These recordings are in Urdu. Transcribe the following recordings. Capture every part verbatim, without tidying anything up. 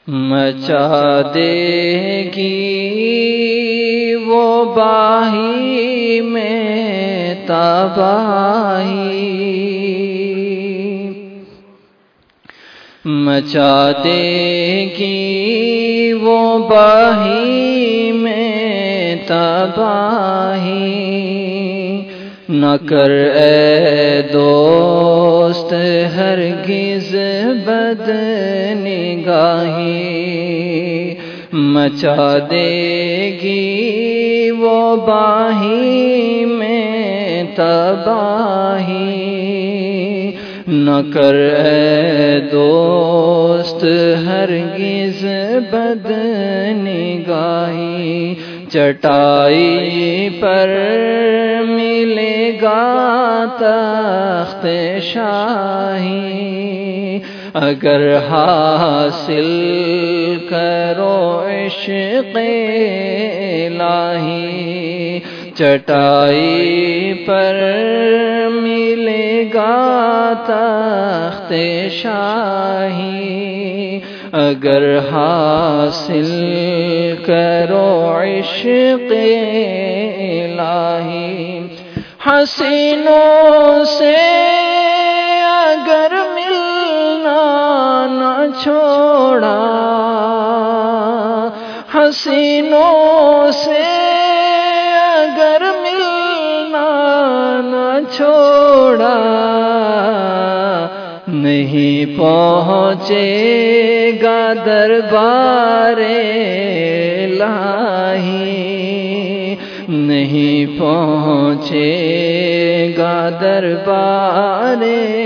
مچا دے گی وہ باہی میں تباہی، مچا دے گی وہ باہی میں تباہی، نہ کر اے دوست ہرگز بد نگاہی، مچا دے گی وہ باہی میں تباہی، نہ کر اے دوست ہرگز بد نگاہی، چٹائی پر ملے گا تخت شاہی، اگر حاصل کرو عشق الہی، چٹائی پر ملے گا تخت شاہی، اگر حاصل کرو عشق الہی، حسینوں سے اگر ملنا نہ چھوڑا، حسینوں سے اگر ملنا نہ چھوڑا، نہیں پہنچے گا دربار الہی، نہیں پہنچے گا دربار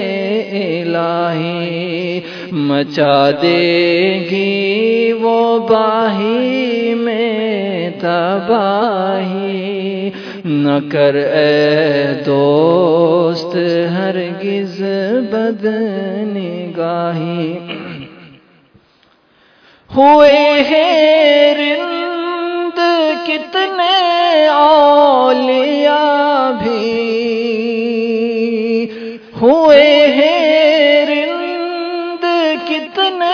الہی، مچا دے گی وہ باہی میں تباہی، نہ کر اے دوست ہرگز بد نگاہی، ہوئے ہیں رند کتنے اولیاء بھی، ہوئے ہیں رند کتنے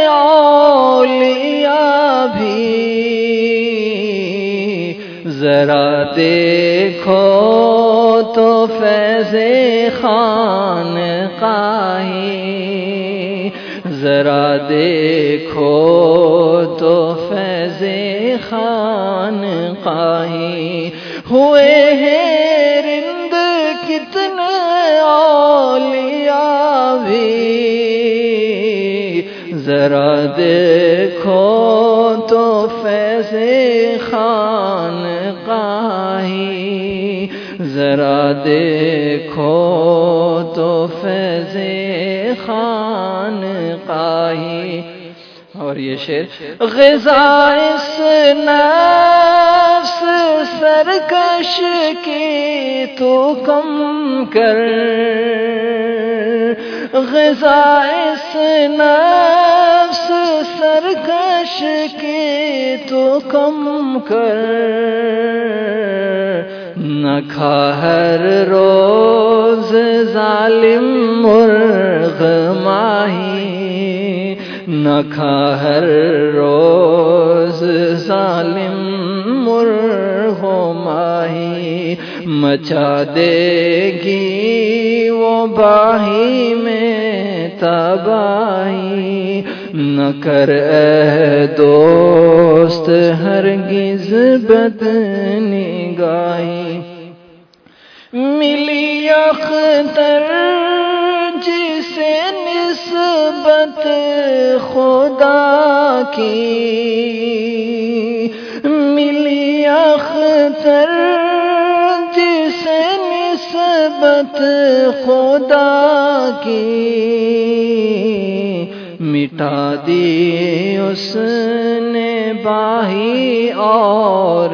اولیاء بھی، ذرا دیکھو تو فیض خانقاہی، ذرا دیکھو تو فیض خانقاہی، ہوئے ہیں رند کتنے اولیاء بھی، ذرا دیکھو تو فیض خانقاہی، ذرا دیکھو تو فیض خانقاہی۔ اور یہ شعر، غذا اس نفس سرکش کی تو کم کر، غذا اس نفس سرکش کی تو کم کر، نہ کھا ہر روز ظالم مرغ ماہی، نہ کھا ہر روز ظالم مرغ ماہی، مچا دے گی وہ باہی میں تباہی، نہ کر اے دوست ہرگز بد نگاہی، ملی اختر جسے نسبت خدا کی، ملی اختر جسے نسبت خدا کی، مٹا دی اس نے باہی اور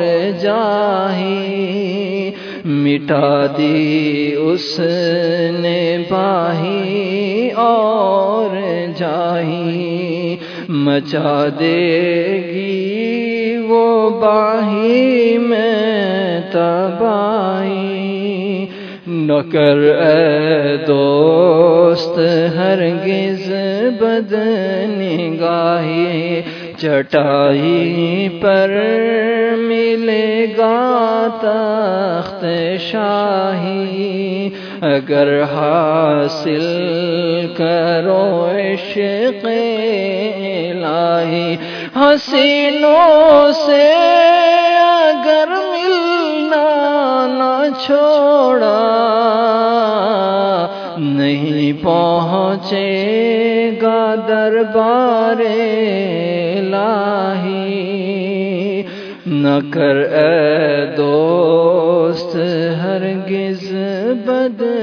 جاہی، مٹا دی اس نے باہی اور جاہی، مچا دے گی وہ باہی میں تباہی، نہ کر اے دوست ہرگز بد نگاہی، چٹائی پر ملے گا تخت شاہی، اگر حاصل کرو عشق الہی، حسینوں سے اگر ملنا نہ چھوڑا، نہیں پہنچے گا دربار الہی۔ نہ کر اے دوست ہرگز بد